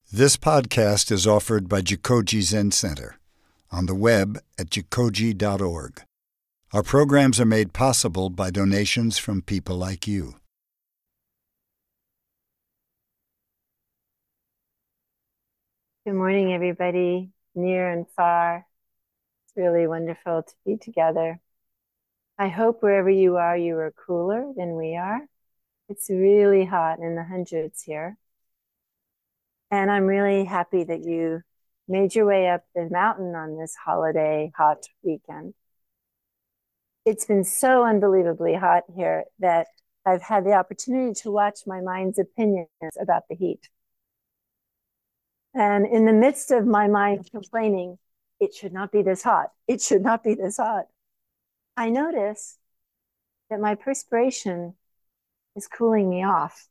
This podcast is offered by Jikoji Zen Center on the web at jikoji.org. Our programs are made possible by donations from people like you. Good morning, everybody, near and far. It's really wonderful to be together. I hope wherever you are cooler than we are. It's really hot in the hundreds here. And I'm really happy that you made your way up the mountain on this holiday hot weekend. It's been so unbelievably hot here that I've had the opportunity to watch my mind's opinions about the heat. And in the midst of my mind complaining, it should not be this hot. It should not be this hot. I notice that my perspiration is cooling me off.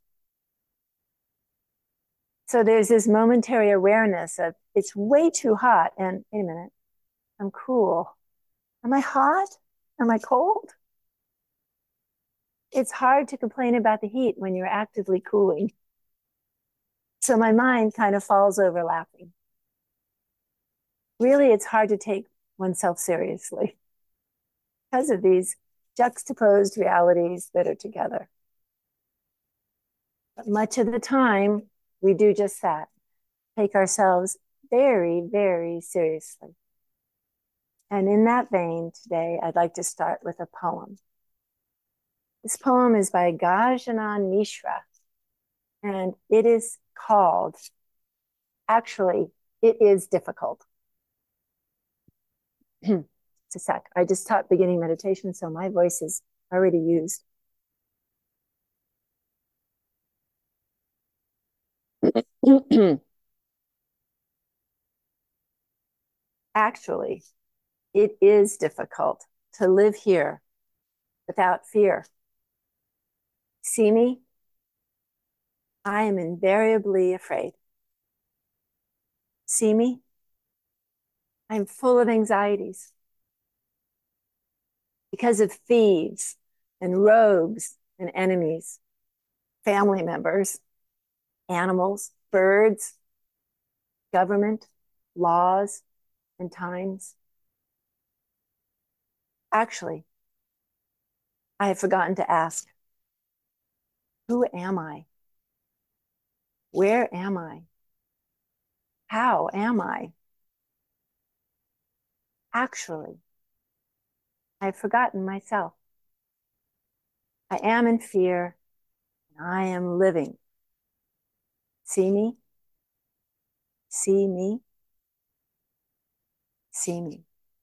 So there's this momentary awareness of it's way too hot. And wait a minute, I'm cool. Am I hot? Am I cold? It's hard to complain about the heat when you're actively cooling. So my mind kind of falls over laughing. Really, it's hard to take oneself seriously because of these juxtaposed realities that are together. But much of the time, we do just that, take ourselves very, very seriously. And in that vein, today, I'd like to start with a poem. This poem is by Gajanan Mishra, and it is called, actually, It Is Difficult. It's a sec. I just taught beginning meditation, so my voice is already used. Actually, it is difficult to live here without fear. See me? I am invariably afraid. See me? I'm full of anxieties because of thieves and rogues and enemies, family members, animals, birds, government, laws, and times. Actually, I have forgotten to ask, who am I? Where am I? How am I? Actually, I've forgotten myself. I am in fear, and I am living. See me? See me? See me.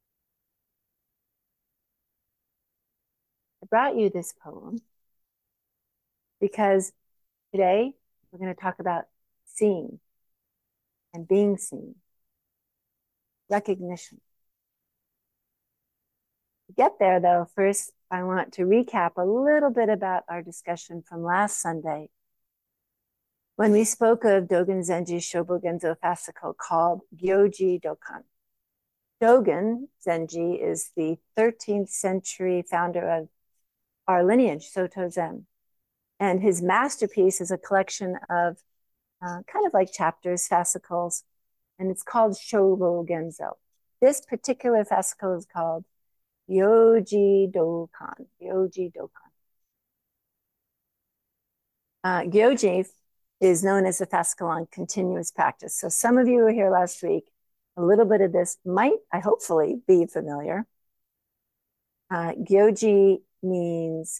I brought you this poem because today we're going to talk about seeing and being seen, recognition. To get there, though, first I want to recap a little bit about our discussion from last Sunday when we spoke of Dogen Zenji's Shobogenzo fascicle called Gyoji Dokan. Dogen Zenji is the 13th century founder of our lineage, Soto Zen. And his masterpiece is a collection of kind of like chapters, fascicles, and it's called Shobogenzo. This particular fascicle is called Gyoji Dokan. Gyoji Dokan. Gyoji is known as the fascicle on continuous practice. So some of you who were here last week, a little bit of this might, I hopefully, be familiar. Gyoji means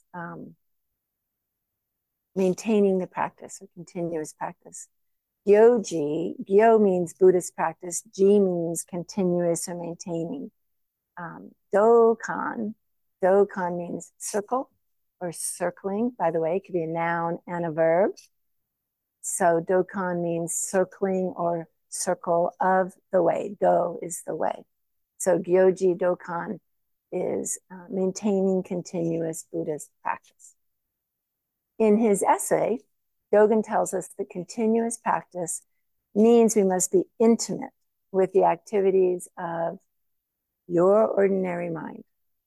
maintaining the practice or continuous practice. Gyoji, Gyo means Buddhist practice, Ji means continuous or maintaining. Dokan means circle or circling. By the way, it could be a noun and a verb. So Dokan means circling or circle of the way. Do is the way. So Gyoji Dokan is maintaining continuous Buddhist practice. In his essay, Dogen tells us that continuous practice means we must be intimate with the activities of your ordinary mind.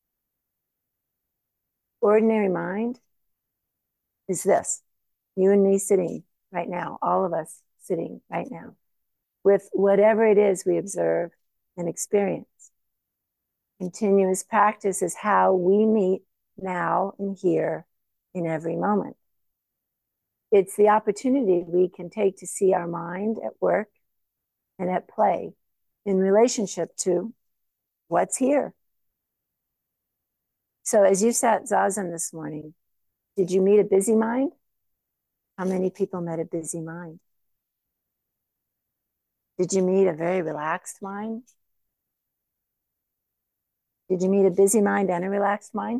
Ordinary mind is this, you and me sitting right now, all of us sitting right now. with whatever it is we observe and experience. Continuous practice is how we meet now and here in every moment. It's the opportunity we can take to see our mind at work and at play in relationship to what's here. So as you sat Zazen this morning, did you meet a busy mind? How many people met a busy mind? Did you meet a very relaxed mind? Did you meet a busy mind and a relaxed mind?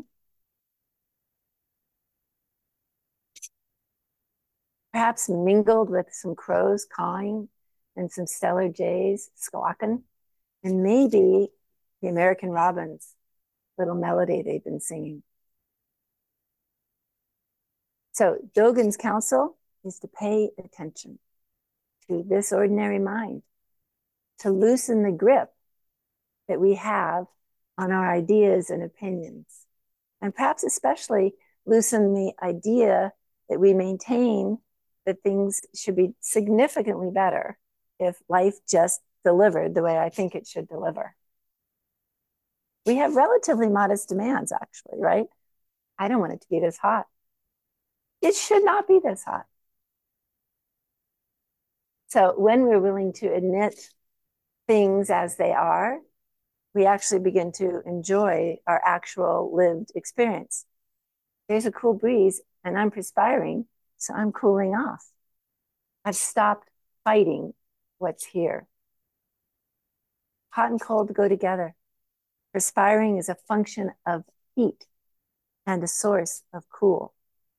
Perhaps mingled with some crows cawing and some stellar jays squawking, and maybe the American robin's little melody they've been singing. So Dogen's counsel is to pay attention to this ordinary mind, to loosen the grip that we have on our ideas and opinions, and perhaps especially loosen the idea that we maintain that things should be significantly better if life just delivered the way I think it should deliver. We have relatively modest demands, actually, right? I don't want it to be this hot. It should not be this hot. So when we're willing to admit things as they are, we actually begin to enjoy our actual lived experience. There's a cool breeze and I'm perspiring, so I'm cooling off. I've stopped fighting what's here. Hot and cold go together. Perspiring is a function of heat and a source of cool.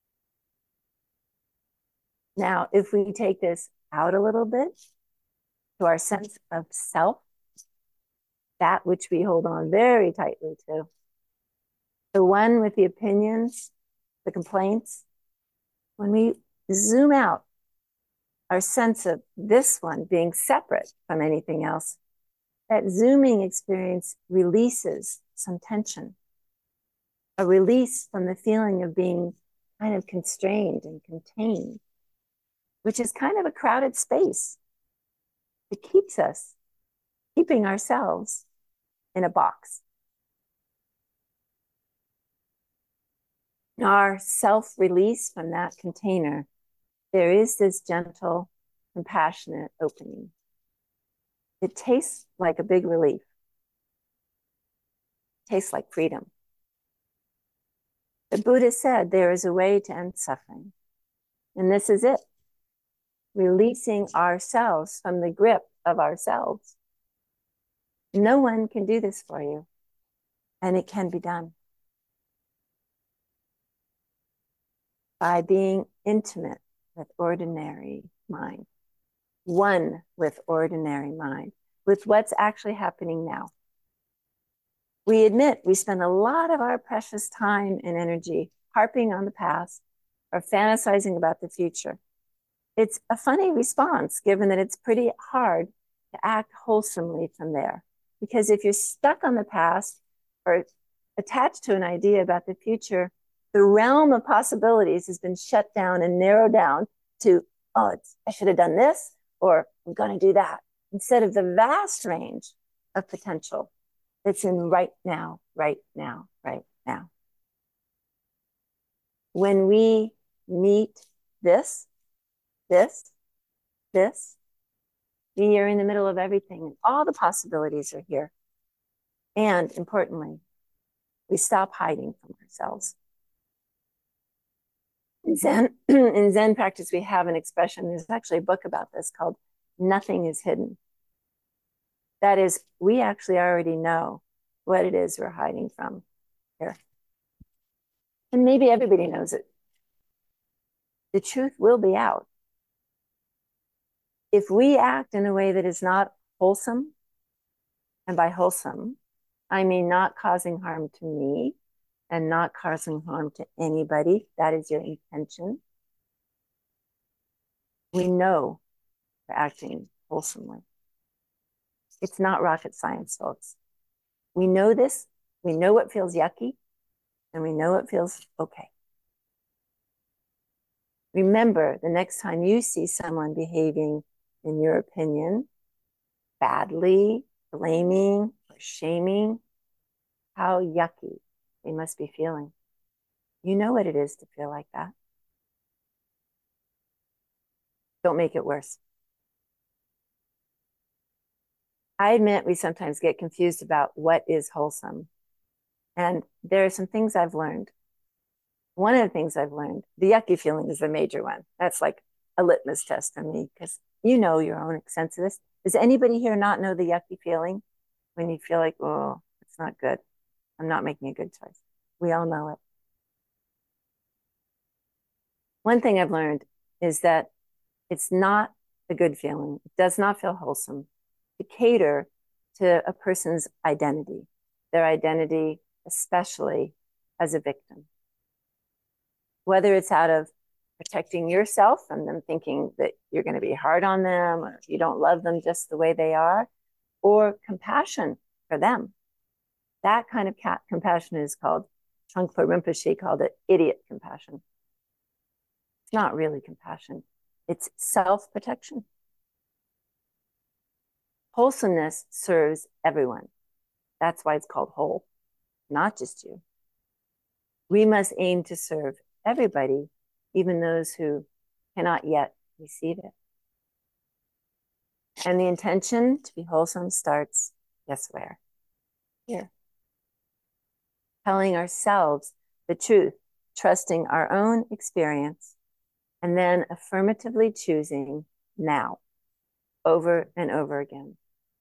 Now, if we take this out a little bit to our sense of self, that which we hold on very tightly to, the one with the opinions, the complaints, when we zoom out, our sense of this one being separate from anything else, that zooming experience releases some tension, a release from the feeling of being kind of constrained and contained, which is kind of a crowded space. It keeps us keeping ourselves in a box. In our self-release from that container, there is this gentle, compassionate opening. It tastes like a big relief. It tastes like freedom. The Buddha said there is a way to end suffering, and this is it. Releasing ourselves from the grip of ourselves. No one can do this for you, and it can be done by being intimate with ordinary mind, one with ordinary mind, with what's actually happening now. We admit we spend a lot of our precious time and energy harping on the past or fantasizing about the future. It's a funny response, given that it's pretty hard to act wholesomely from there. Because if you're stuck on the past or attached to an idea about the future, the realm of possibilities has been shut down and narrowed down to, oh, I should have done this, or I'm going to do that, instead of the vast range of potential that's in right now, right now, right now. When we meet this, we are in the middle of everything, and all the possibilities are here. And importantly, we stop hiding from ourselves. In Zen practice, we have an expression, there's actually a book about this called Nothing is Hidden. That is, we actually already know what it is we're hiding from here. And maybe everybody knows it. The truth will be out. If we act in a way that is not wholesome, and by wholesome, I mean not causing harm to me and not causing harm to anybody, that is your intention, we know we're acting wholesomely. It's not rocket science, folks. We know this, we know what feels yucky, and we know what feels okay. Remember, the next time you see someone behaving in your opinion badly, blaming, or shaming, how yucky they must be feeling. You know what it is to feel like that. Don't make it worse. I admit we sometimes get confused about what is wholesome. And there are some things I've learned. One of the things I've learned, the yucky feeling is the major one. That's like a litmus test for me because you know your own sense of this. Does anybody here not know the yucky feeling when you feel like, oh, it's not good? I'm not making a good choice. We all know it. One thing I've learned is that it's not a good feeling. It does not feel wholesome to cater to a person's identity, their identity, especially as a victim. Whether it's out of protecting yourself from them thinking that you're going to be hard on them or you don't love them just the way they are, or compassion for them. That kind of compassion is called, Trungpa Rinpoche called it idiot compassion. It's not really compassion. It's self-protection. Wholesomeness serves everyone. That's why it's called whole, not just you. We must aim to serve everybody, even those who cannot yet receive it. And the intention to be wholesome starts, guess where? Here. Telling ourselves the truth, trusting our own experience, and then affirmatively choosing now, over and over again,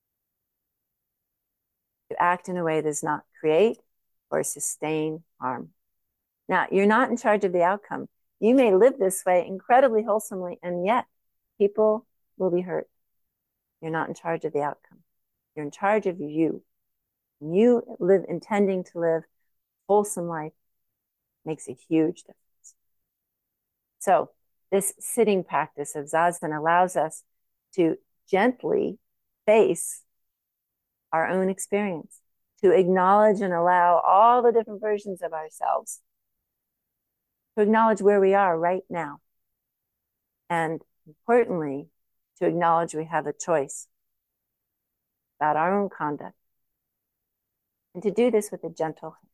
to act in a way that does not create or sustain harm. Now, you're not in charge of the outcome. You may live this way incredibly wholesomely, and yet people will be hurt. You're not in charge of the outcome. You're in charge of you. You live intending to live wholesome life makes a huge difference. So this sitting practice of Zazen allows us to gently face our own experience, to acknowledge and allow all the different versions of ourselves, to acknowledge where we are right now. And importantly, to acknowledge we have a choice about our own conduct. And to do this with a gentle hand.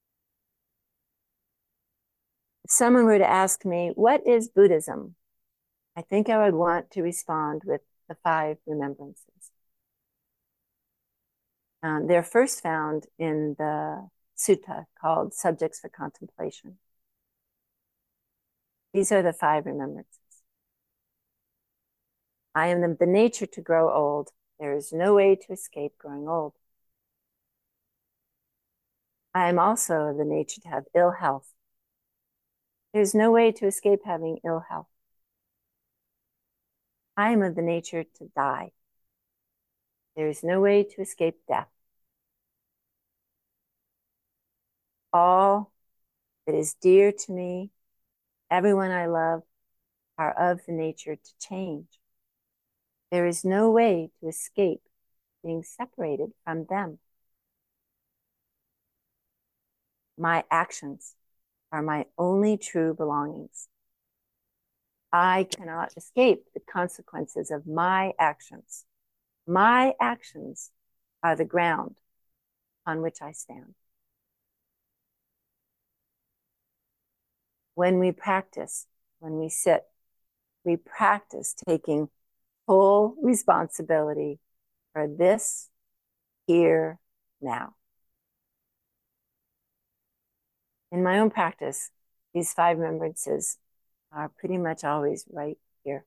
If someone were to ask me, what is Buddhism? I think I would want to respond with the 5 remembrances. They're first found in the sutta called Subjects for Contemplation. These are the 5 remembrances. I am the nature to grow old. There is no way to escape growing old. I am also of the nature to have ill health. There is no way to escape having ill health. I am of the nature to die. There is no way to escape death. All that is dear to me, everyone I love, are of the nature to change. There is no way to escape being separated from them. My actions are my only true belongings. I cannot escape the consequences of my actions. My actions are the ground on which I stand. When we practice, when we sit, we practice taking full responsibility for this here now. In my own practice, these 5 remembrances are pretty much always right here.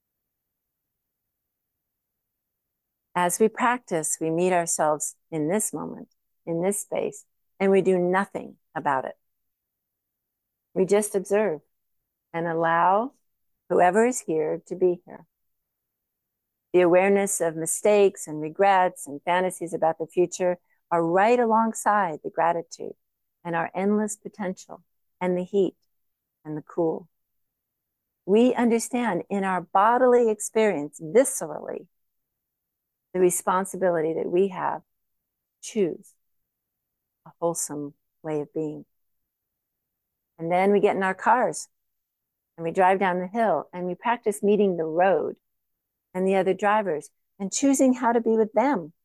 As we practice, we meet ourselves in this moment, in this space, and we do nothing about it. We just observe and allow whoever is here to be here. The awareness of mistakes and regrets and fantasies about the future are right alongside the gratitude and our endless potential and the heat and the cool. We understand in our bodily experience, viscerally, the responsibility that we have to choose a wholesome way of being. And then we get in our cars and we drive down the hill and we practice meeting the road and the other drivers and choosing how to be with them.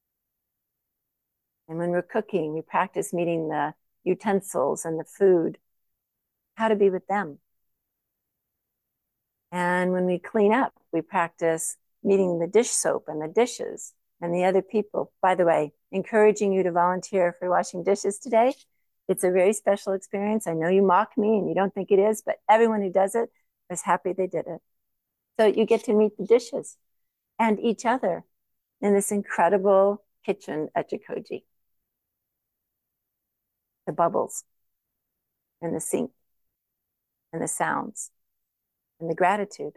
And when we're cooking, we practice meeting the utensils and the food, how to be with them. And when we clean up, we practice meeting the dish soap and the dishes and the other people. By the way, encouraging you to volunteer for washing dishes today. It's a very special experience. I know you mock me and you don't think it is, but everyone who does it is happy they did it. So you get to meet the dishes and each other in this incredible kitchen at Jikoji. The bubbles and the sink and the sounds and the gratitude.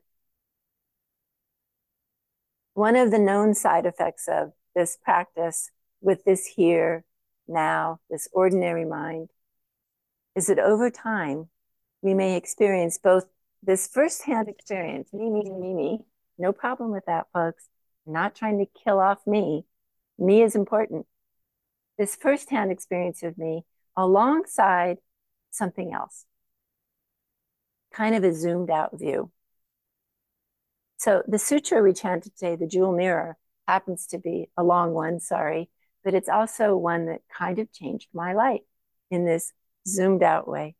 One of the known side effects of this practice with this here, now, this ordinary mind, is that over time, we may experience both this firsthand experience, me, no problem with that, folks. I'm not trying to kill off me. Me is important. This firsthand experience of me alongside something else, kind of a zoomed out view. So the sutra we chanted today, the jewel mirror, happens to be a long one, sorry, but it's also one that kind of changed my life in this zoomed out way.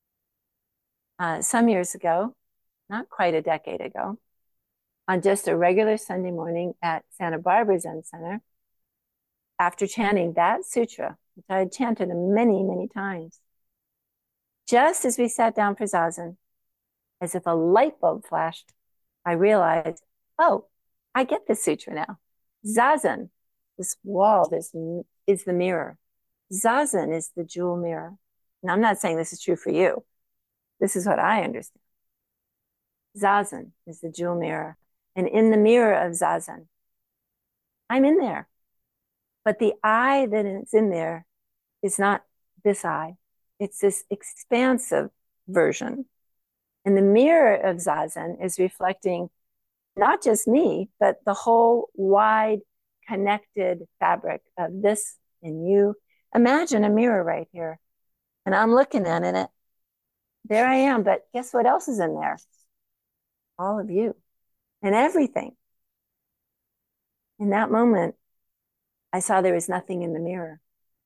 Some years ago, not quite a decade ago, on just a regular Sunday morning at Santa Barbara Zen Center, after chanting that sutra, which I had chanted many, many times, just as we sat down for Zazen, as if a light bulb flashed, I realized, oh, I get this sutra now. Zazen, this wall, this is the mirror. Zazen is the jewel mirror. And I'm not saying this is true for you. This is what I understand. Zazen is the jewel mirror. And in the mirror of Zazen, I'm in there. But the I that is in there is not this I. It's this expansive version. And the mirror of Zazen is reflecting not just me, but the whole wide connected fabric of this and you. Imagine a mirror right here. And I'm looking at it. There I am. But guess what else is in there? All of you and everything. In that moment, I saw there was nothing in the mirror.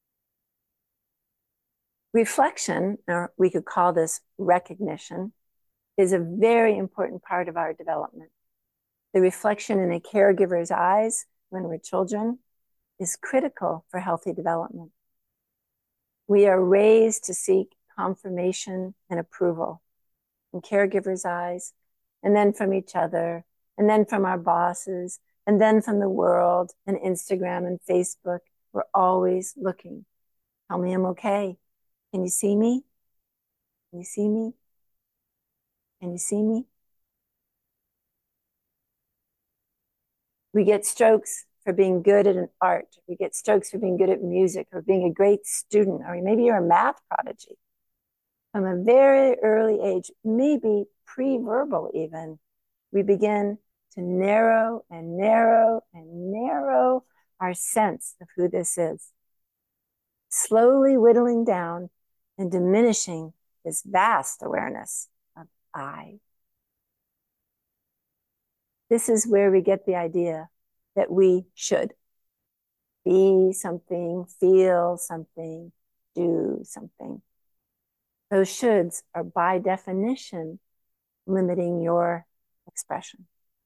Reflection, or we could call this recognition, is a very important part of our development. The reflection in a caregiver's eyes when we're children is critical for healthy development. We are raised to seek confirmation and approval from caregivers' eyes, and then from each other, and then from our bosses, and then from the world and Instagram and Facebook. We're always looking. Tell me I'm okay. Can you see me? Can you see me? Can you see me? We get strokes for being good at an art. We get strokes for being good at music or being a great student, or maybe you're a math prodigy. From a very early age, maybe pre-verbal even, we begin to narrow and narrow and narrow our sense of who this is, slowly whittling down and diminishing this vast awareness of I. This is where we get the idea that we should be something, feel something, do something. Those shoulds are by definition limiting your expression.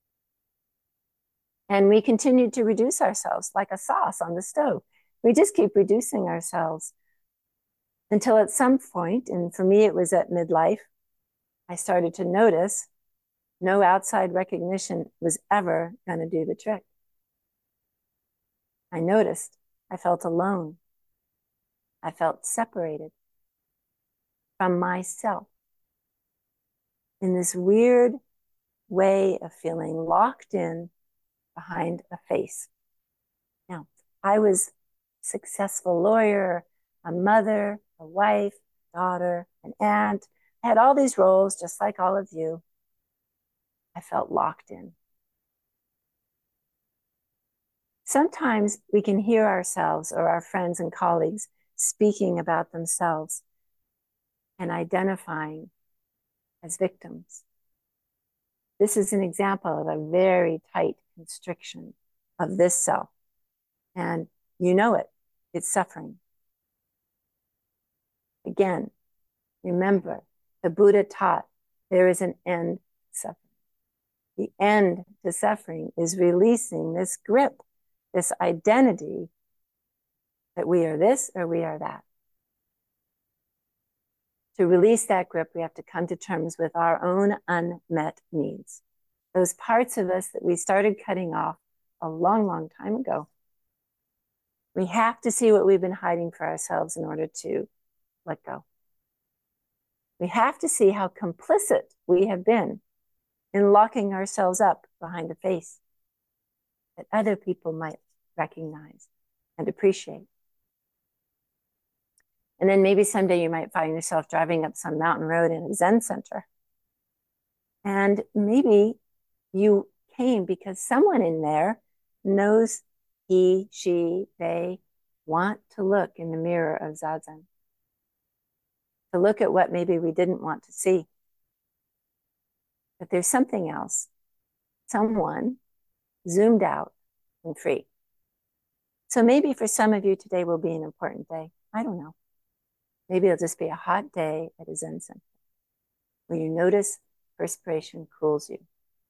And we continue to reduce ourselves like a sauce on the stove. We just keep reducing ourselves until at some point, and for me it was at midlife, I started to notice no outside recognition was ever going to do the trick. I noticed I felt alone. I felt separated from myself in this weird way of feeling locked in behind a face. Now, I was a successful lawyer, a mother, a wife, daughter, an aunt. I had all these roles just like all of you. I felt locked in. Sometimes we can hear ourselves or our friends and colleagues speaking about themselves and identifying as victims. This is an example of a very tight constriction of this self. And you know it, it's suffering. Again, remember, the Buddha taught there is an end to suffering. The end to suffering is releasing this grip, this identity that we are this or we are that. To release that grip, we have to come to terms with our own unmet needs. Those parts of us that we started cutting off a long, long time ago. We have to see what we've been hiding for ourselves in order to let go. We have to see how complicit we have been in locking ourselves up behind a face that other people might recognize and appreciate. And then maybe someday you might find yourself driving up some mountain road in a Zen center. And maybe you came because someone in there knows he, she, they want to look in the mirror of Zazen, to look at what maybe we didn't want to see. But there's something else, someone zoomed out and free. So maybe for some of you today will be an important day. I don't know. Maybe it'll just be a hot day at a Zen center where you notice perspiration cools you.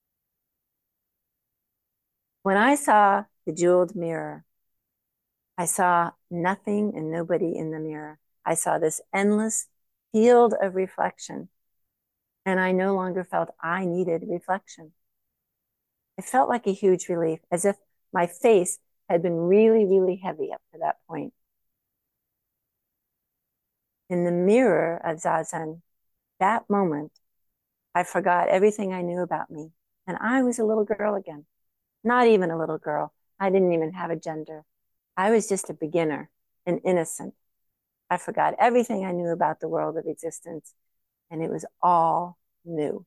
When I saw the jeweled mirror, I saw nothing and nobody in the mirror. I saw this endless field of reflection, and I no longer felt I needed reflection. It felt like a huge relief, as if my face had been really, really heavy up to that point. In the mirror of Zazen, that moment, I forgot everything I knew about me, and I was a little girl again. Not even a little girl. I didn't even have a gender. I was just a beginner, an innocent. I forgot everything I knew about the world of existence, and it was all new.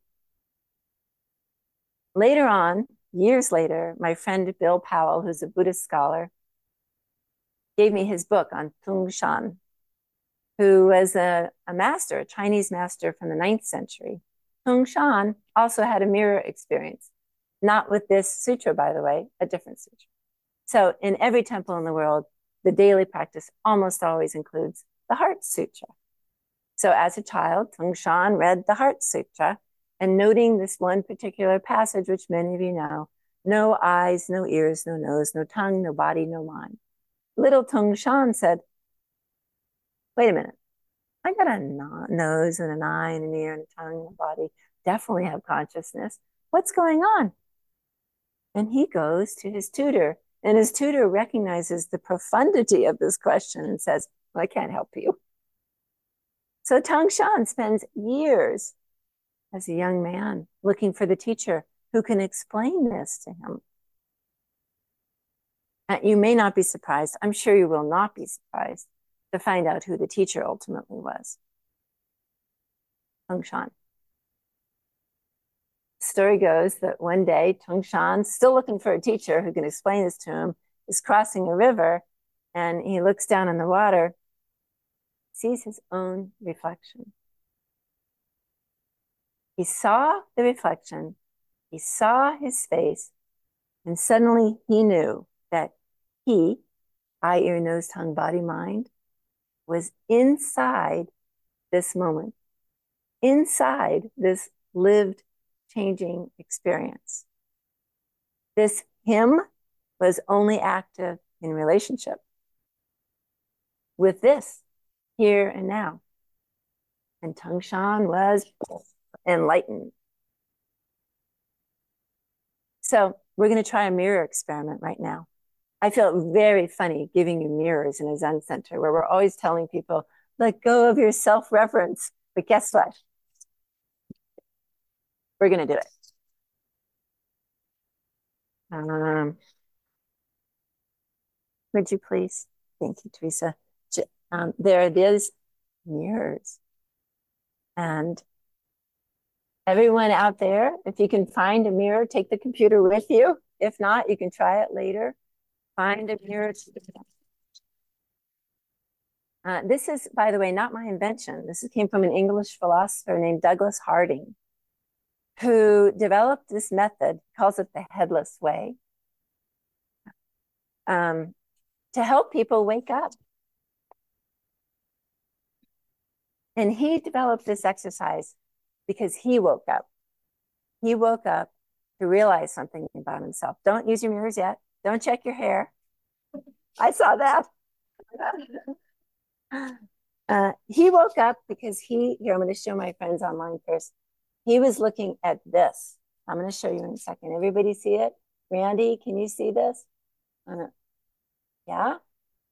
Later on, years later, my friend Bill Powell, who's a Buddhist scholar, gave me his book on Tung Shan, who was a master, a Chinese master from the 9th century. Tung Shan also had a mirror experience. Not with this sutra, by the way, a different sutra. So in every temple in the world, the daily practice almost always includes the Heart Sutra. So as a child, Tung Shan read the Heart Sutra and noting this one particular passage, which many of you know, no eyes, no ears, no nose, no tongue, no body, no mind. Little Tung Shan said, wait a minute, I got a nose and an eye and an ear and a tongue and a body, definitely have consciousness. What's going on? And he goes to his tutor, and his tutor recognizes the profundity of this question and says, well, I can't help you. So Tung Shan spends years as a young man looking for the teacher who can explain this to him. And you may not be surprised, I'm sure you will not be surprised to find out who the teacher ultimately was. Tung Shan. Story goes that one day Tung Shan, still looking for a teacher who can explain this to him, is crossing a river, and he looks down in the water, sees his own reflection. He saw the reflection, he saw his face, and suddenly he knew that he, eye, ear, nose, tongue, body, mind, was inside this moment, inside this lived changing experience. This him was only active in relationship with this here and now. And Tung Shan was enlightened. So we're going to try a mirror experiment right now. I feel very funny giving you mirrors in a Zen center where we're always telling people, let go of your self-reference. But guess what? We're going to do it. Would you please? Thank you, Teresa. There are these mirrors. And everyone out there, if you can find a mirror, take the computer with you. If not, you can try it later. Find a mirror. This is, by the way, not my invention. This came from an English philosopher named Douglas Harding, who developed this method, calls it the headless way. to help people wake up. And he developed this exercise because he woke up. He woke up to realize something about himself. Don't use your mirrors yet. Don't check your hair. I saw that. He woke up because here, I'm going to show my friends online first. He was looking at this. I'm going to show you in a second. Everybody see it? Randy, can you see this? Yeah?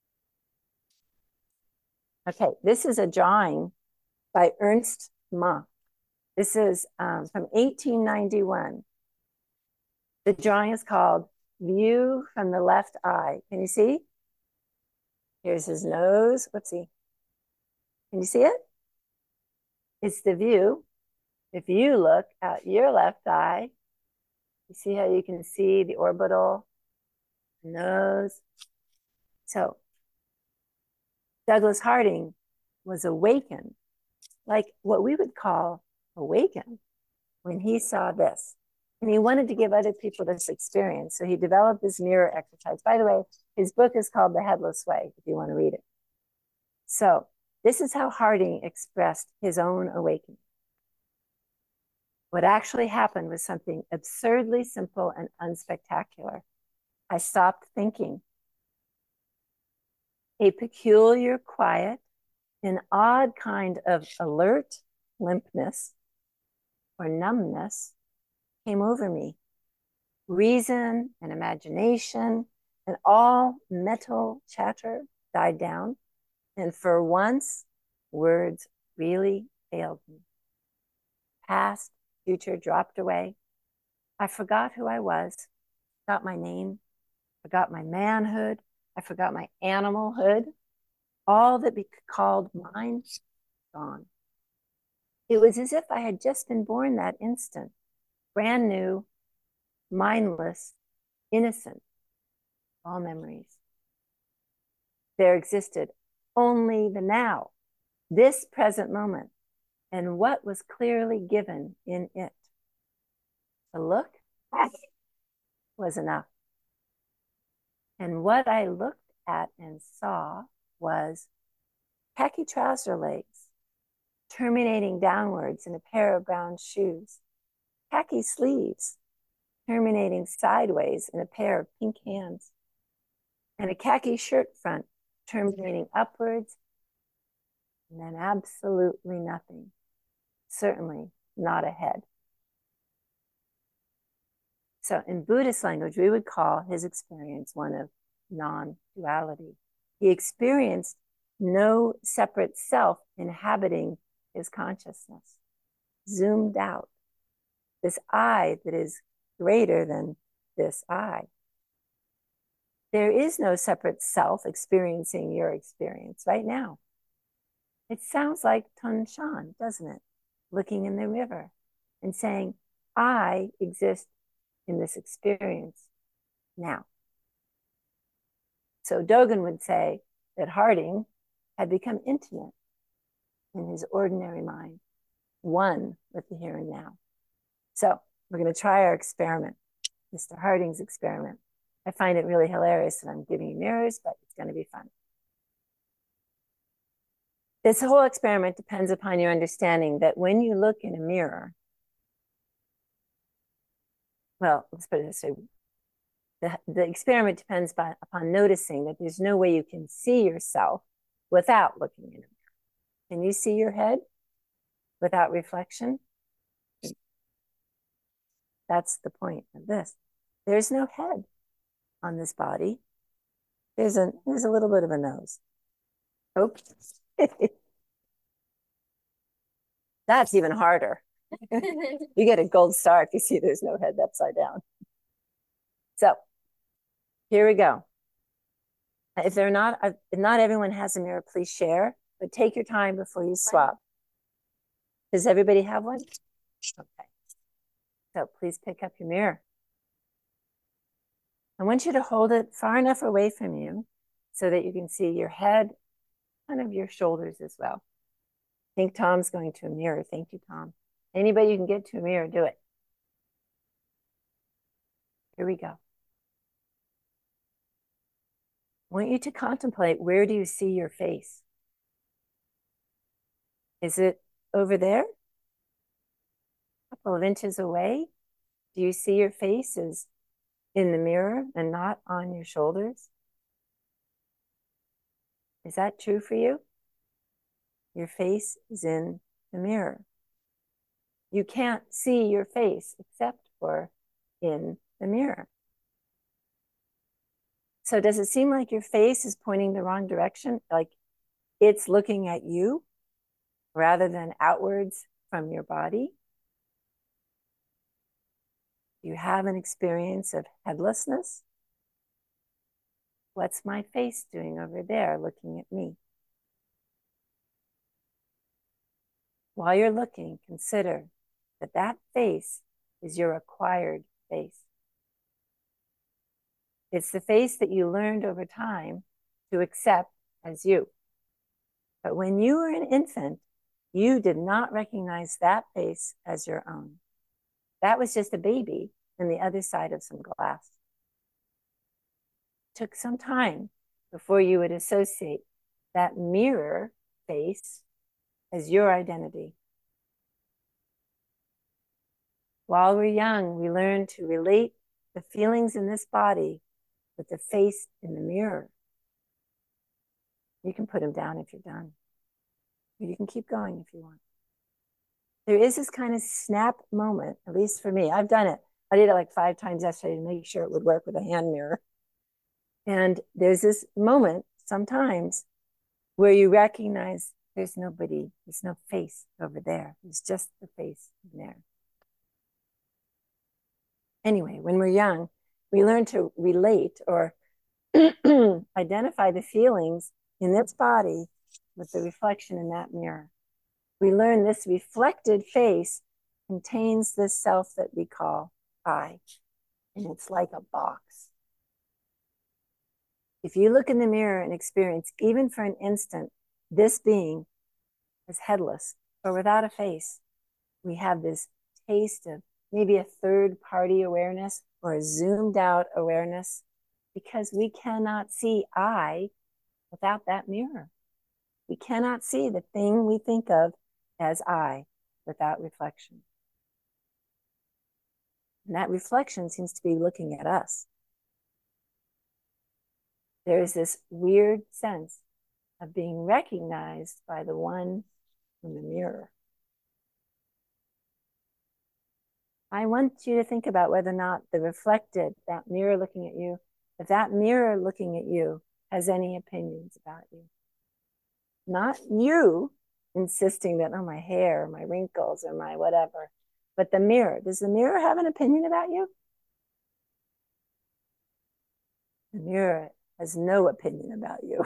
Okay, this is a drawing by Ernst Mach. This is from 1891. The drawing is called View from the Left Eye. Can you see? Here's his nose. Whoopsie. Can you see it? It's the view. If you look at your left eye, you see how you can see the orbital, nose. So Douglas Harding was awakened, like what we would call awakened, when he saw this. And he wanted to give other people this experience. So he developed this mirror exercise. By the way, his book is called The Headless Way, if you want to read it. So this is how Harding expressed his own awakening. What actually happened was something absurdly simple and unspectacular. I stopped thinking. A peculiar quiet, an odd kind of alert limpness or numbness came over me. Reason and imagination and all mental chatter died down. And for once, words really failed me. Past, future dropped away. I forgot who I was, forgot my name, forgot my manhood, I forgot my animalhood. All that be called mine, gone. It was as if I had just been born that instant, brand new, mindless, innocent, all memories. There existed only the now, this present moment, and what was clearly given in it. To look was enough. And what I looked at and saw was khaki trouser legs, terminating downwards in a pair of brown shoes, khaki sleeves, terminating sideways in a pair of pink hands, and a khaki shirt front, terminating upwards, and then absolutely nothing, certainly not a head. So in Buddhist language, we would call his experience one of non-duality. He experienced no separate self inhabiting his consciousness, zoomed out. This I that is greater than this I. There is no separate self experiencing your experience right now. It sounds like Tun Shan, doesn't it? Looking in the river and saying, I exist in this experience now. So Dogen would say that Harding had become intimate in his ordinary mind, one with the here and now. So we're going to try our experiment, Mr. Harding's experiment. I find it really hilarious that I'm giving you mirrors, but it's going to be fun. This whole experiment depends upon your understanding that when you look in a mirror, well, let's put it this way. The experiment depends upon noticing that there's no way you can see yourself without looking in a mirror. Can you see your head without reflection? That's the point of this. There's no head on this body. There's a little bit of a nose. Oops. That's even harder. You get a gold star if you see there's no head upside down. So here we go. If not everyone has a mirror, please share, but take your time before you swap. Does everybody have one? Okay. So please pick up your mirror. I want you to hold it far enough away from you so that you can see your head, kind of your shoulders as well. I think Tom's going to a mirror. Thank you, Tom. Anybody you can get to a mirror, do it. Here we go. want you to contemplate, where do you see your face? Is it over there? A couple of inches away? Do you see your face as in the mirror and not on your shoulders? Is that true for you? Your face is in the mirror. You can't see your face except for in the mirror. So does it seem like your face is pointing the wrong direction? Like it's looking at you rather than outwards from your body? You have an experience of headlessness? What's my face doing over there looking at me? While you're looking, consider that that face is your acquired face. It's the face that you learned over time to accept as you. But when you were an infant, you did not recognize that face as your own. That was just a baby on the other side of some glass. It took some time before you would associate that mirror face as your identity. While we're young, we learn to relate the feelings in this body with the face in the mirror. You can put them down if you're done. Or you can keep going if you want. There is this kind of snap moment, at least for me. I've done it. I did it like 5 times yesterday to make sure it would work with a hand mirror. And there's this moment sometimes where you recognize there's nobody, there's no face over there. There's just the face in there. Anyway, when we're young, we learn to relate or identify the feelings in this body with the reflection in that mirror. We learn this reflected face contains this self that we call I, and it's like a box. If you look in the mirror and experience, even for an instant, this being is headless or without a face, we have this taste of maybe a third-party awareness or a zoomed-out awareness, because we cannot see I without that mirror. We cannot see the thing we think of as I without reflection. And that reflection seems to be looking at us. There is this weird sense of being recognized by the one in the mirror. I want you to think about whether or not the reflected, that mirror looking at you, if that mirror looking at you has any opinions about you. Not you insisting that, oh, my hair, my wrinkles, or my whatever, but the mirror. Does the mirror have an opinion about you? The mirror has no opinion about you.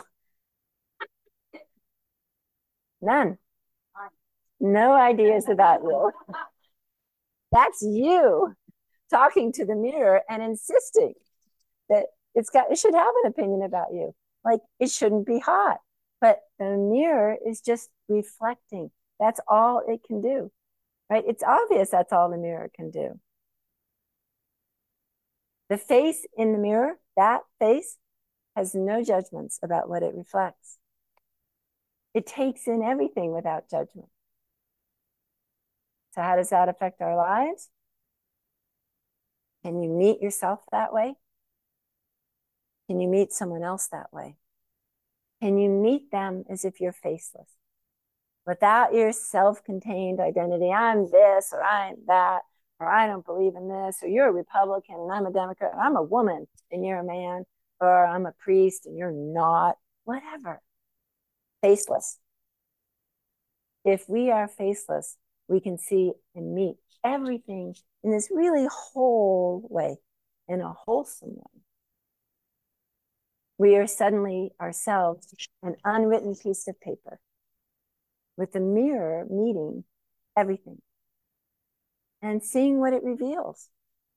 None. No ideas about you. That's you talking to the mirror and insisting that it should have an opinion about you. Like it shouldn't be hot, but the mirror is just reflecting. That's all it can do, right? It's obvious that's all the mirror can do. The face in the mirror, that face has no judgments about what it reflects. It takes in everything without judgment. So how does that affect our lives? Can you meet yourself that way? Can you meet someone else that way? Can you meet them as if you're faceless? Without your self-contained identity, I'm this or I'm that, or I don't believe in this, or you're a Republican and I'm a Democrat, or I'm a woman and you're a man, or I'm a priest and you're not, whatever. Faceless. If we are faceless, we can see and meet everything in this really whole way, in a wholesome way. We are suddenly ourselves an unwritten piece of paper with the mirror meeting everything and seeing what it reveals.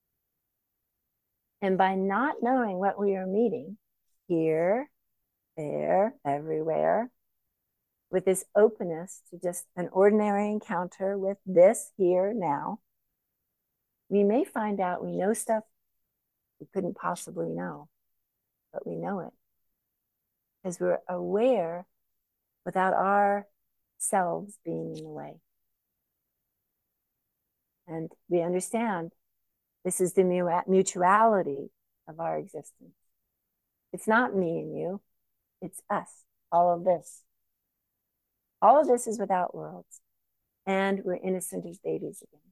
And by not knowing what we are meeting here, there, everywhere, with this openness to just an ordinary encounter with this here now, we may find out we know stuff we couldn't possibly know, but we know it. as we're aware without ourselves being in the way. And we understand this is the mutuality of our existence. It's not me and you, it's us, all of this. All of this is without worlds, and we're innocent as babies again.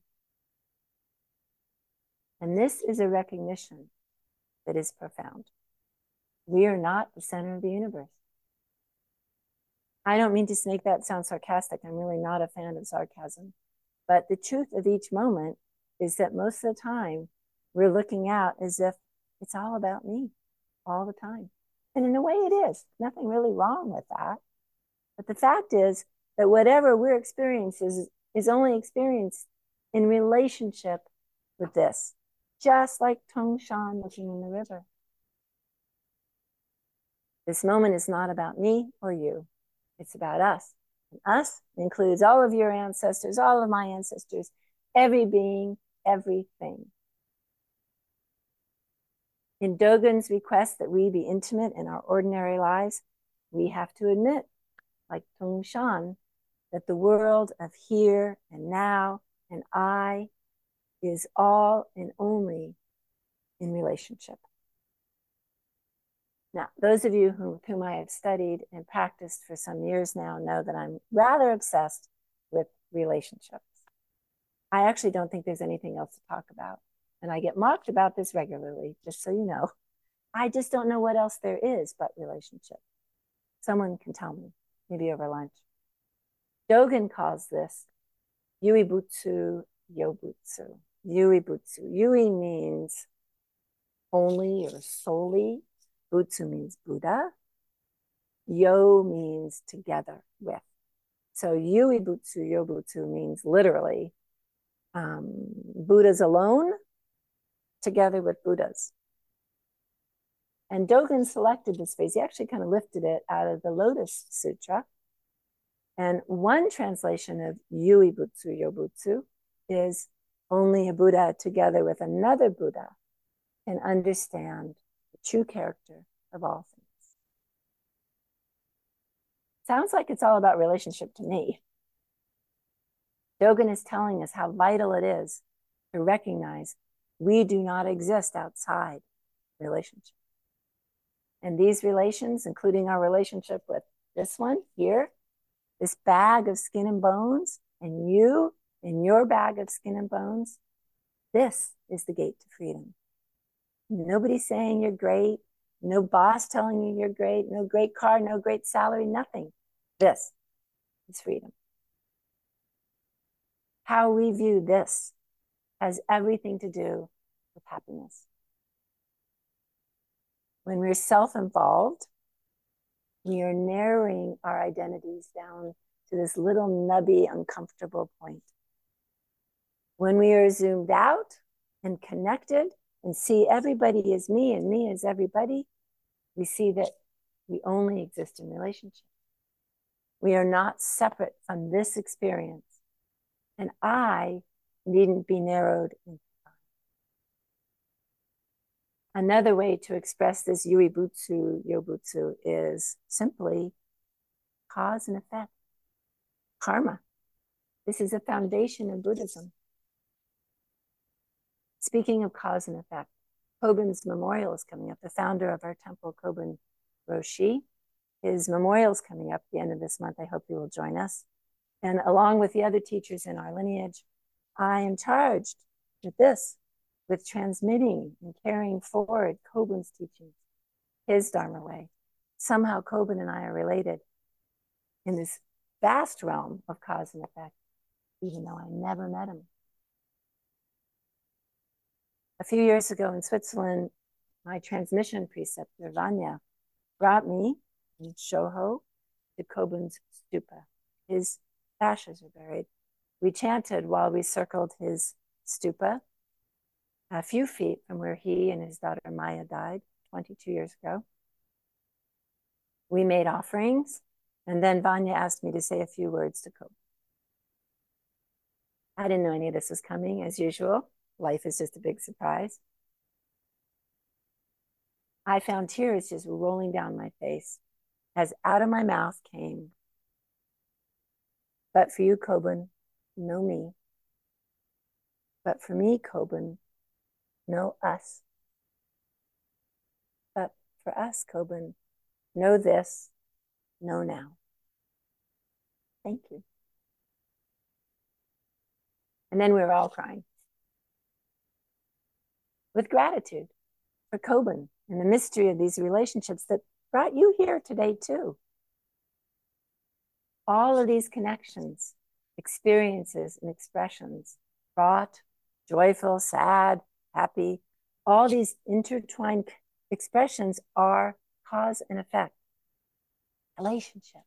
And this is a recognition that is profound. We are not the center of the universe. I don't mean to make that sound sarcastic. I'm really not a fan of sarcasm. But the truth of each moment is that most of the time, we're looking out as if it's all about me all the time. And in a way, it is. Nothing really wrong with that. But the fact is that whatever we're experiencing is only experienced in relationship with this, just like Tongshan looking in the river. This moment is not about me or you. It's about us. And us includes all of your ancestors, all of my ancestors, every being, everything. In Dogen's request that we be intimate in our ordinary lives, we have to admit, like Tongshan, that the world of here and now and I is all and only in relationship. Now, those of you with whom I have studied and practiced for some years now know that I'm rather obsessed with relationships. I actually don't think there's anything else to talk about. And I get mocked about this regularly, just so you know. I just don't know what else there is but relationship. Someone can tell me, maybe over lunch. Dogen calls this Yuibutsu Yobutsu. Yuibutsu. Yui means only or solely. Butsu means Buddha. Yo means together with. So Yuibutsu Yobutsu means literally Buddhas alone together with Buddhas. And Dogen selected this phrase. He actually kind of lifted it out of the Lotus Sutra. And one translation of Yuibutsu Yobutsu is only a Buddha together with another Buddha can understand the true character of all things. Sounds like it's all about relationship to me. Dogen is telling us how vital it is to recognize we do not exist outside relationship. And these relations, including our relationship with this one here, this bag of skin and bones, and you in your bag of skin and bones, this is the gate to freedom. Nobody's saying you're great, no boss telling you you're great, no great car, no great salary, nothing. This is freedom. How we view this has everything to do with happiness. When we're self-involved, we are narrowing our identities down to this little nubby, uncomfortable point. When we are zoomed out and connected and see everybody as me and me as everybody, we see that we only exist in relationship. We are not separate from this experience. And I needn't be narrowed into time. Another way to express this Yuibutsu Yobutsu is simply cause and effect. Karma. This is a foundation of Buddhism. Speaking of cause and effect, Kobun's memorial is coming up. The founder of our temple, Kobun Roshi, his memorial is coming up at the end of this month. I hope you will join us. And along with the other teachers in our lineage, I am charged with this, with transmitting and carrying forward Kobun's teachings, his Dharma way. Somehow Kobun and I are related in this vast realm of cause and effect, even though I never met him. A few years ago in Switzerland, my transmission preceptor, Vanya, brought me in Shoho to Kobun's stupa. His ashes are buried. We chanted while we circled his stupa a few feet from where he and his daughter Maya died 22 years ago. We made offerings, and then Vanya asked me to say a few words to Kobun. I didn't know any of this was coming, as usual. Life is just a big surprise. I found tears just rolling down my face. as out of my mouth came, "But for you, Kobun, know me. But for me, Kobun, know us. But for us, Kobun, know this, know now." Thank you. And then we were all crying with gratitude for Kobun and the mystery of these relationships that brought you here today too. All of these connections, experiences, and expressions brought joyful, sad, happy, all these intertwined expressions are cause and effect, relationship.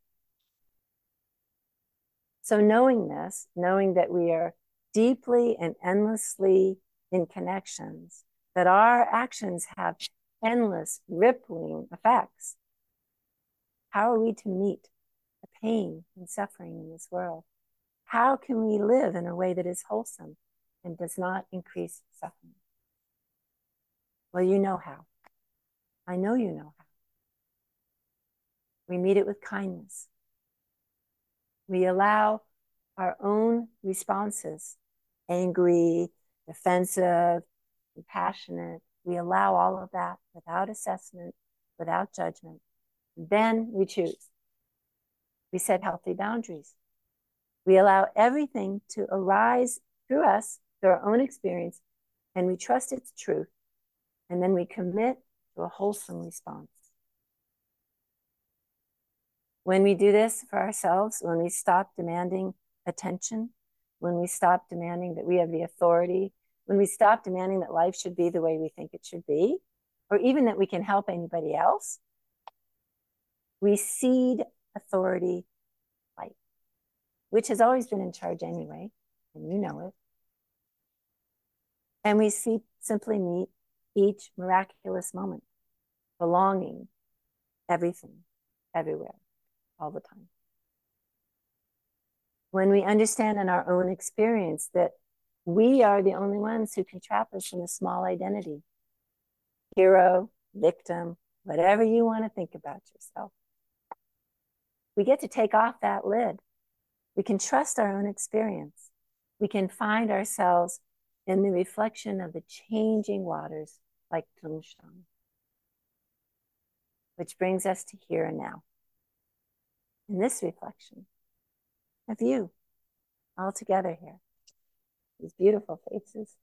So knowing this, knowing that we are deeply and endlessly in connections, that our actions have endless rippling effects, how are we to meet the pain and suffering in this world? How can we live in a way that is wholesome and does not increase suffering? Well, you know how. I know you know how. We meet it with kindness. We allow our own responses, angry, defensive, compassionate. We allow all of that without assessment, without judgment. Then we choose. We set healthy boundaries. We allow everything to arise through us, through our own experience, and we trust its truth. And then we commit to a wholesome response. When we do this for ourselves, when we stop demanding attention, when we stop demanding that we have the authority, when we stop demanding that life should be the way we think it should be, or even that we can help anybody else, we cede authority, light, which has always been in charge anyway, and you know it. And we simply meet each miraculous moment, belonging, everything, everywhere, all the time. When we understand in our own experience that we are the only ones who can trap us in a small identity, hero, victim, whatever you want to think about yourself, we get to take off that lid. We can trust our own experience. We can find ourselves in the reflection of the changing waters like Tumshan, which brings us to here and now. In this reflection of you all together here, these beautiful faces.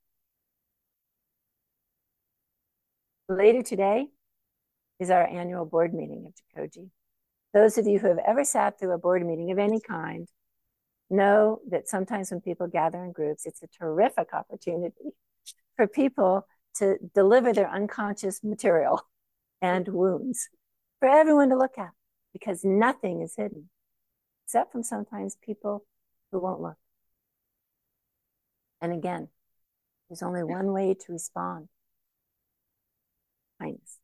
Later today is our annual board meeting of Jikoji. Those of you who have ever sat through a board meeting of any kind know that sometimes when people gather in groups, it's a terrific opportunity for people to deliver their unconscious material and wounds for everyone to look at, because nothing is hidden, except from sometimes people who won't look. And again, there's only one way to respond: kindness.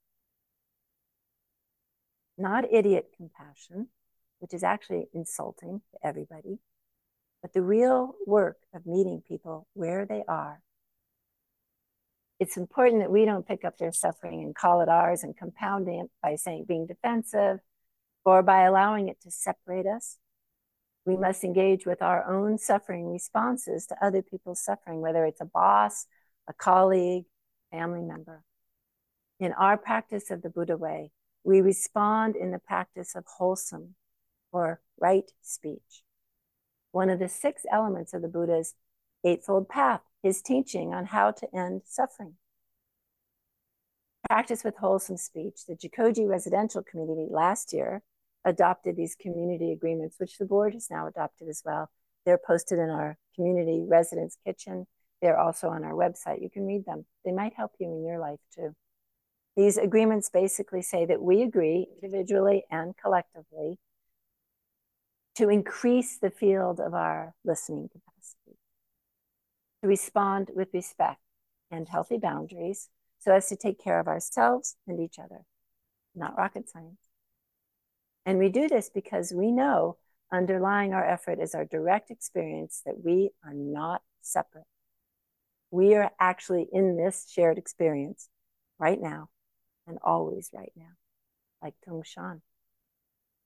Not idiot compassion, which is actually insulting to everybody, but the real work of meeting people where they are. It's important that we don't pick up their suffering and call it ours and compound it by being defensive or by allowing it to separate us. We must engage with our own suffering responses to other people's suffering, whether it's a boss, a colleague, family member. In our practice of the Buddha way, we respond in the practice of wholesome or right speech. One of the 6 elements of the Buddha's Eightfold Path, his teaching on how to end suffering. Practice with wholesome speech. The Jikoji residential community last year adopted these community agreements, which the board has now adopted as well. They're posted in our community residence kitchen. They're also on our website. You can read them. They might help you in your life too. These agreements basically say that we agree individually and collectively to increase the field of our listening capacity, to respond with respect and healthy boundaries so as to take care of ourselves and each other. Not rocket science. And we do this because we know underlying our effort is our direct experience that we are not separate. We are actually in this shared experience right now and always right now, like Tung Shan.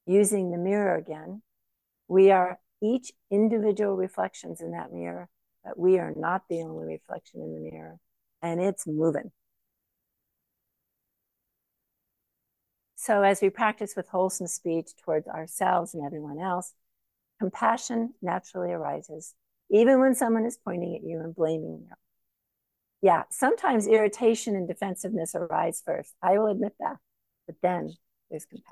using the mirror again, we are each individual reflections in that mirror, but we are not the only reflection in the mirror, and it's moving. So as we practice with wholesome speech towards ourselves and everyone else, compassion naturally arises, even when someone is pointing at you and blaming you. Yeah, sometimes irritation and defensiveness arise first. I will admit that, but then there's compassion.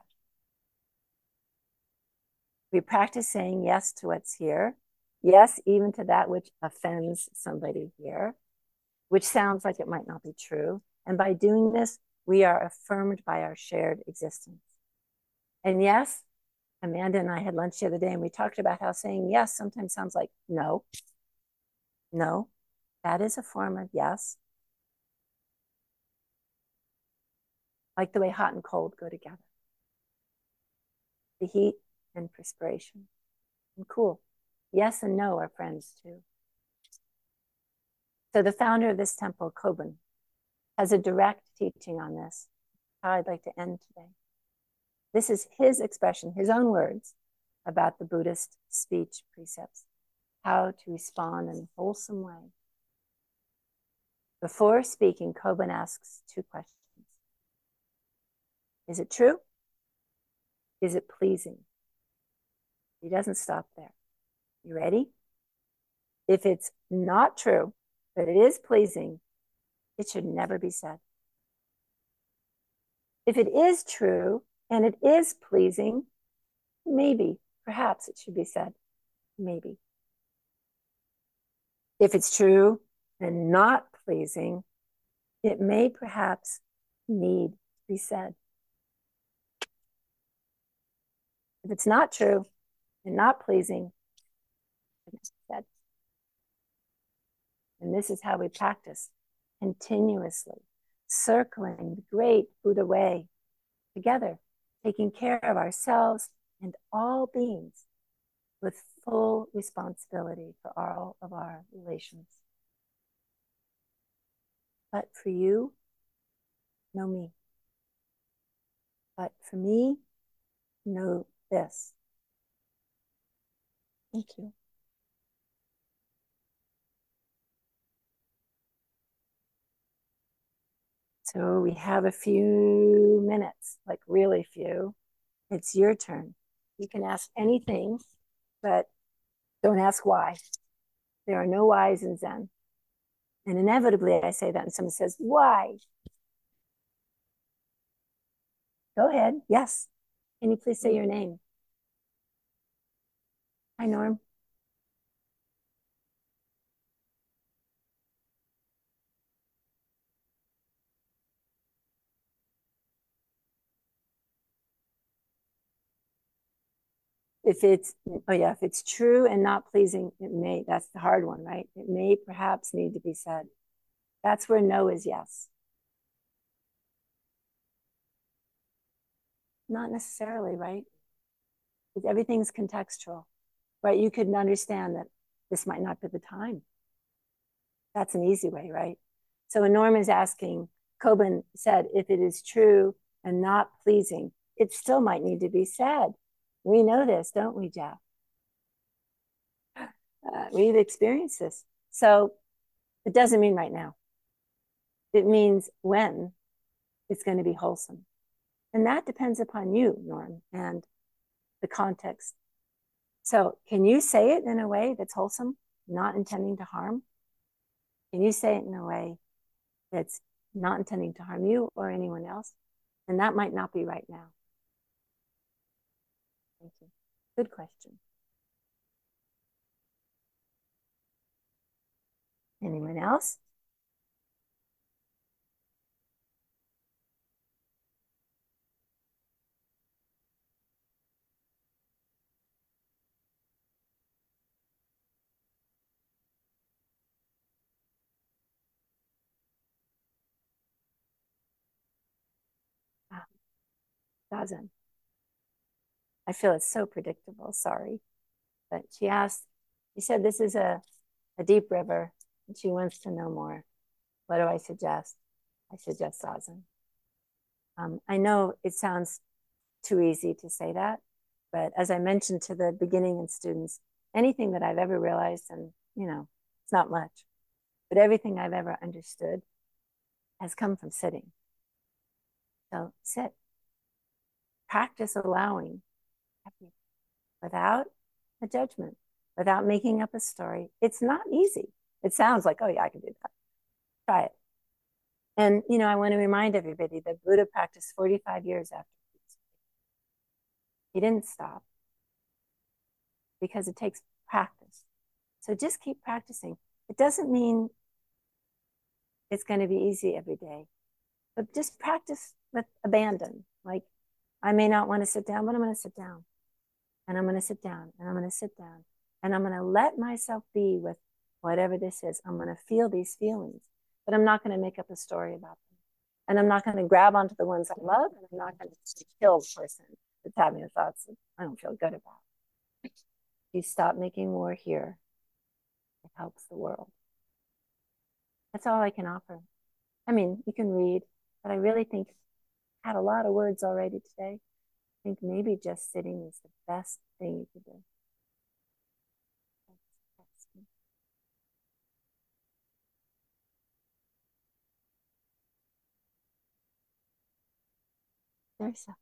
We practice saying yes to what's here, yes, even to that which offends somebody here, which sounds like it might not be true. And by doing this, we are affirmed by our shared existence. And yes, Amanda and I had lunch the other day and we talked about how saying yes sometimes sounds like no. No, that is a form of yes. Like the way hot and cold go together. The heat and perspiration. And cool. Yes and no are friends too. So the founder of this temple, Kobun, has a direct teaching on this. How I'd like to end today. This is his expression, his own words about the Buddhist speech precepts, how to respond in a wholesome way. Before speaking, Kobun asks 2 questions. Is it true? Is it pleasing? He doesn't stop there. You ready? If it's not true, but it is pleasing, it should never be said. If it is true and it is pleasing, maybe, perhaps it should be said. Maybe. If it's true and not pleasing, it may perhaps need to be said. If it's not true and not pleasing, it must be said. And this is how we practice continuously, circling the great Buddha way together, taking care of ourselves and all beings with full responsibility for all of our relations. But for you, know me. But for me, know this. Thank you. So we have a few minutes, like really few. It's your turn. You can ask anything, but don't ask why. There are no whys in Zen. And inevitably I say that and someone says, why? Go ahead. Yes. Can you please say your name? Hi, Norm. If it's true and not pleasing, that's the hard one, right? It may perhaps need to be said. That's where no is yes. Not necessarily, right? Because everything's contextual, right? You could understand that this might not be the time. That's an easy way, right? So when Norm is asking, Kobun said, if it is true and not pleasing, it still might need to be said. We know this, don't we, Jeff? We've experienced this. So it doesn't mean right now. It means when it's going to be wholesome. And that depends upon you, Norm, and the context. So can you say it in a way that's wholesome, not intending to harm? Can you say it in a way that's not intending to harm you or anyone else? And that might not be right now. Thank you. Good question. Anyone else? Zazen. I feel it's so predictable, sorry. But she said this is a deep river and she wants to know more. What do I suggest? I suggest Zazen. I know it sounds too easy to say that, But as I mentioned to the beginning students, anything that I've ever realized, and it's not much, but everything I've ever understood has come from sitting. So sit, practice allowing without a judgment, without making up a story. It's not easy. It sounds like, oh yeah, I can do that. Try it. And, I want to remind everybody that Buddha practiced 45 years after he didn't stop because it takes practice. So just keep practicing. It doesn't mean it's going to be easy every day, but just practice with abandon. Like, I may not want to sit down, but I'm going to sit down. And I'm going to sit down, and I'm going to sit down. And I'm going to let myself be with whatever this is. I'm going to feel these feelings, but I'm not going to make up a story about them. And I'm not going to grab onto the ones I love, and I'm not going to kill the person that's having the thoughts that I don't feel good about. You stop making war here. It helps the world. That's all I can offer. I mean, you can read, but I really think I had a lot of words already today. I think maybe just sitting is the best thing you could do. There's a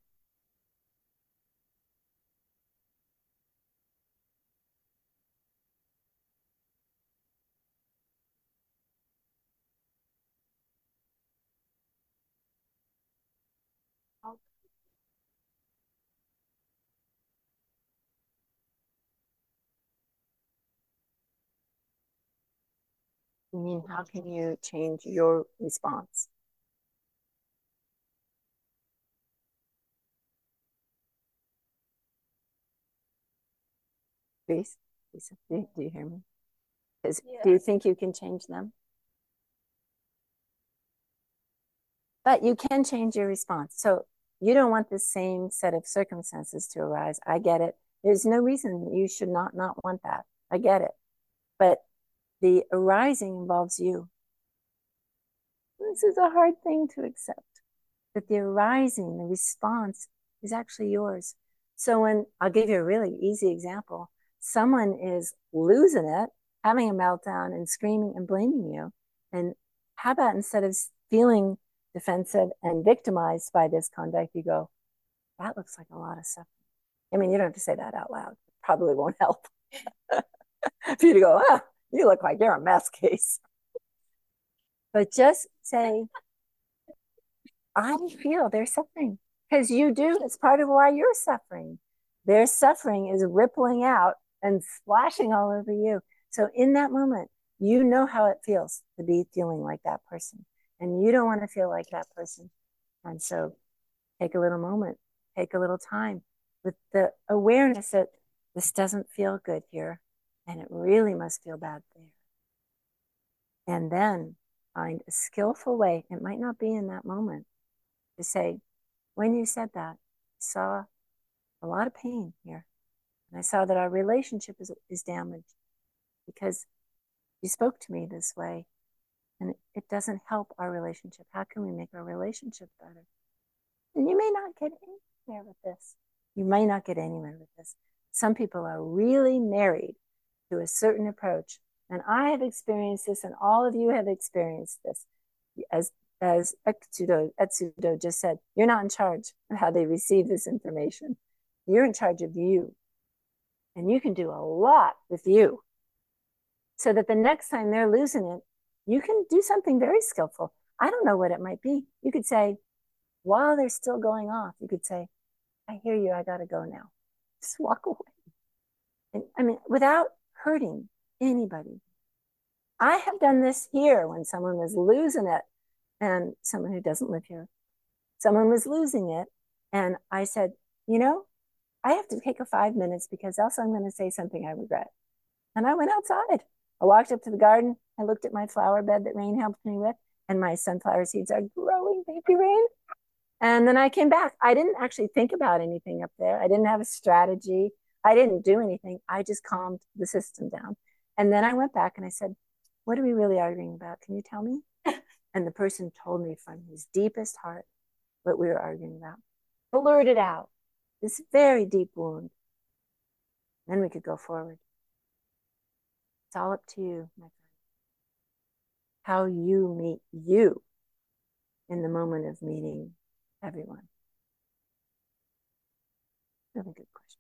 You mean, how can you change your response? Please, Lisa, do you hear me? Do you think you can change them? But you can change your response. So you don't want the same set of circumstances to arise. I get it. There's no reason you should not want that. I get it. But the arising involves you. This is a hard thing to accept, that the arising, the response is actually yours. So when, I'll give you a really easy example, someone is losing it, having a meltdown and screaming and blaming you. And how about instead of feeling defensive and victimized by this conduct, you go, that looks like a lot of suffering. I mean, you don't have to say that out loud. It probably won't help. For you to go, you look like you're a mess case. But just say, I feel their suffering. Because you do. It's part of why you're suffering. Their suffering is rippling out and splashing all over you. So in that moment, you know how it feels to be feeling like that person. And you don't want to feel like that person. And so take a little moment, take a little time with the awareness that this doesn't feel good here. And it really must feel bad there. And then find a skillful way. It might not be in that moment to say, when you said that, I saw a lot of pain here. And I saw that our relationship is damaged because you spoke to me this way and it doesn't help our relationship. How can we make our relationship better? And you may not get anywhere with this. You may not get anywhere with this. Some people are really married to a certain approach. And I have experienced this, and all of you have experienced this. As Etsudo just said, you're not in charge of how they receive this information. You're in charge of you. And you can do a lot with you. So that the next time they're losing it, you can do something very skillful. I don't know what it might be. You could say, while they're still going off, you could say, I hear you, I gotta go now. Just walk away. And I mean, without hurting anybody. I have done this here when someone was losing it, and someone who doesn't live here, someone was losing it. And I said, I have to take 5 minutes because else I'm going to say something I regret. And I went outside. I walked up to the garden. I looked at my flower bed that Rain helped me with, and my sunflower seeds are growing, baby Rain. And then I came back. I didn't actually think about anything up there. I didn't have a strategy. I didn't do anything. I just calmed the system down. And then I went back and I said, what are we really arguing about? Can you tell me? And the person told me from his deepest heart what we were arguing about. Blurted out this very deep wound Then we could go forward. It's all up to you, my friend. How you meet you in the moment of meeting everyone. Really good question.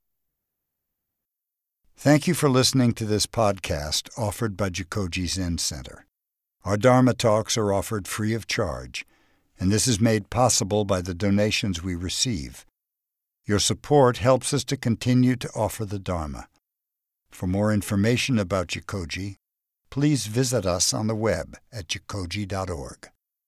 Thank you for listening to this podcast offered by Jikoji Zen Center. Our Dharma talks are offered free of charge, and this is made possible by the donations we receive. Your support helps us to continue to offer the Dharma. For more information about Jikoji, please visit us on the web at jikoji.org.